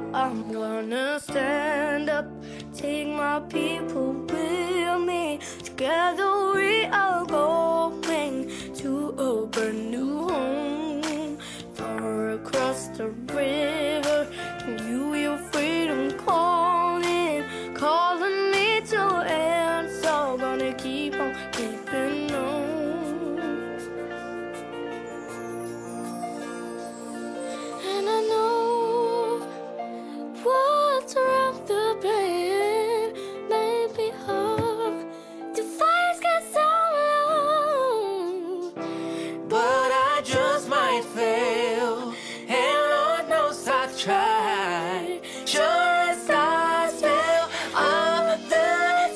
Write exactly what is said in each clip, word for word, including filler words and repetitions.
I'm gonna stand up, take my people with me. Together we are going to a brand new home. Far across the river, and you hear freedom calling, calling me to answer. Gonna keep on keeping on. And I know what's around the bend may be hard to fight get so long, but I just might fail, and Lord knows I've tried. Sure as stars fell off the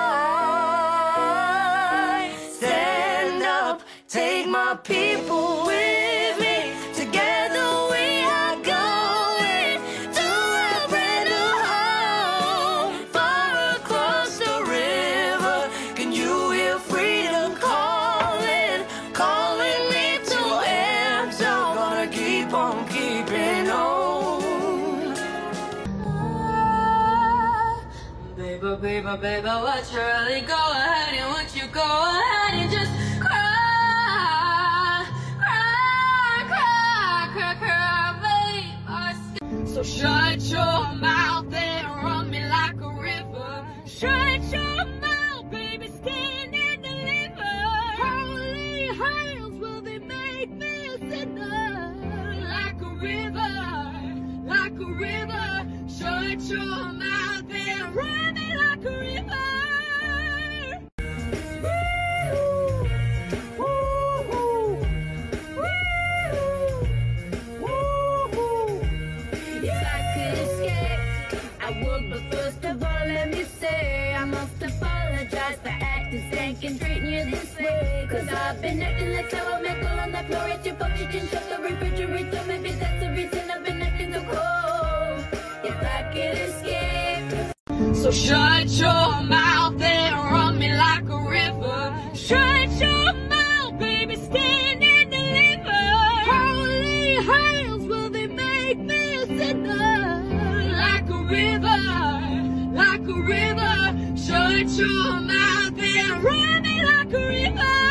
sky. Stand up, take my people with me. Together we are going to a brand new home. Far across the river, can you hear freedom calling, calling me to answer? Gonna keep on keeping on. Baby, baby, baby, won't you really go ahead and won't you go ahead and just cry, cry, cry, cry, cry, baby. So shut your mouth and run me like a river. Shut your mouth, baby, stand and deliver. Holy hands, will they make me a sinner? Like a river, like a river. Shut your mouth and run me like a river. If I could escape, I would, but first of all, let me say I must apologize for acting stank and treating you this way. Cause I've been acting like sour metal on the floor at your function. Shut the refrigerator, maybe that's the reason I've been acting so cold. If I could escape, so shut your mouth and run me like a river. Shut your mouth, baby, stand and deliver. Holy hands, will they make me a sinner? Like a river, like a river. Shut your mouth and run me like a river.